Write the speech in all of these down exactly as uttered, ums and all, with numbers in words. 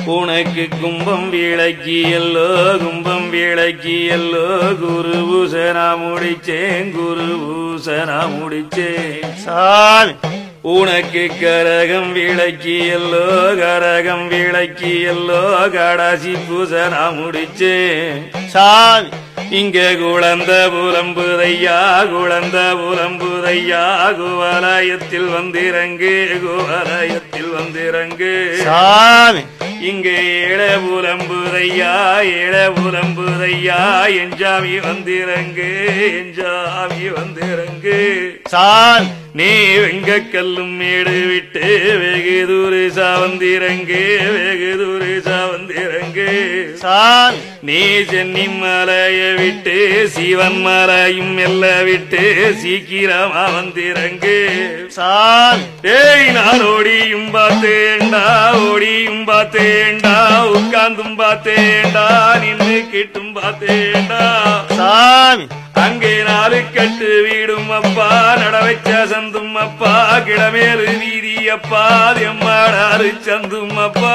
உனக்கு கும்பம் விளக்கி எல்லோ கும்பம் விளக்கி எல்லோ குரு பூசனா முடிச்சேன் குரு பூசனா முடிச்சேன் சாமி. உனக்கு கரகம் விளக்கி எல்லோ கரகம் விளக்கி எல்லோ கடாசி பூசனா முடிச்சேன் சாமி. இங்க குழந்த புலம்புதையா குழந்த புலம்புதையா குவலயத்தில் வந்திறங்கு குவலயத்தில் வந்திறங்கு சாமி. இங்க ஏழ புலம்புதையா ஏழ புலம்புதையா எஞ்சாமி வந்திறங்கு எஞ்சாமி வந்திறங்கு சாமி. நீ வெங்க கல்லும் மேடு விட்டு வெகு தூரிசா வந்திறங்கு வெகு தூரிசா வந்திறங்கு சாமி. நீ சென்னி மலைய விட்டு சிவன் மலையும் மெல்ல விட்டு சீக்கிரமா வந்திறங்கு சாமி. ஏய் நான் ஓடியும் பார்த்தேன்டா ஓடியும் பார்த்தேன்டா உட்கார்ந்தும் பார்த்தேன்டா நின்று கிட்டும் பார்த்தேன்டா சாமி. அங்கே நாலு கட்டு வீடும் அப்பா நட வச்ச சந்தும் அப்பா கிடமேலு வீதி அப்பா எம்மாடாறு சந்தும் அப்பா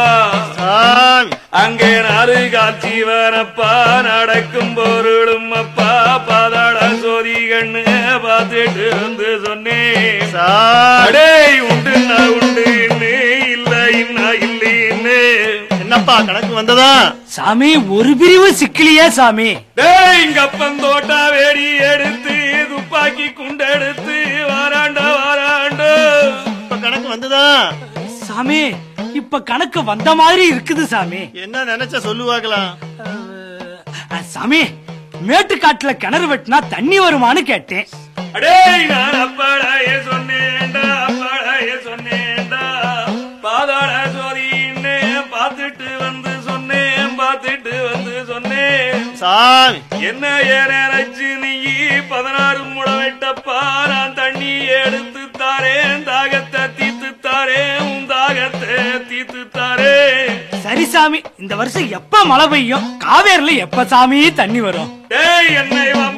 சாமி. அங்கே நாலு காட்சிவனப்பா நடக்கும் பொருளும் அப்பா பாதாள சோதி கண்ணு பார்த்துட்டு வந்து சொன்னேன் சாமி. அடே உண்டு நான் உண்டு இல்ல இன்னா இல்லைன்னு என்னப்பா கணக்கு வந்ததா? சாமி ஒரு பிரிவு சிக்கலியா சாமி? டேய் இங்க பந்தோட்டா வேடி எடுத்து துப்பாக்கி குண்டெடுத்து வாராண்டா வாராண்டோ இப்ப கணக்கு வந்ததா? சாமி இப்ப கணக்கு வந்த மாதிரி இருக்குது சாமி. என்ன நினைச்ச சொல்லுவாங்களா? அஹ், சாமி மேட்டுக்காட்டுல கிணறு வெட்டினா தண்ணி வருமானு கேட்டேன். அடே நான் அப்பாடாயே சொன்னேன்டா அப்பாடாயே சொன்னேன்டா பாதாள சோதின்னு பார்த்துட்டு வந்து சொன்னேன் பார்த்துட்டு வந்து சொன்னேன் சாமி. என்ன நினைச்சு நீ பதினாறு முட வெட்டப்பா நான் தண்ணி எடுத்து தாரேன் தாகத்தை தீத்து தாரேன் உன் தாகத்தை தீத்து தாரேன். சரி சாமி இந்த வருஷம் எப்ப மழை பெய்யும் காவேரில எப்ப சாமி தண்ணி வரும்? டேய் என்னை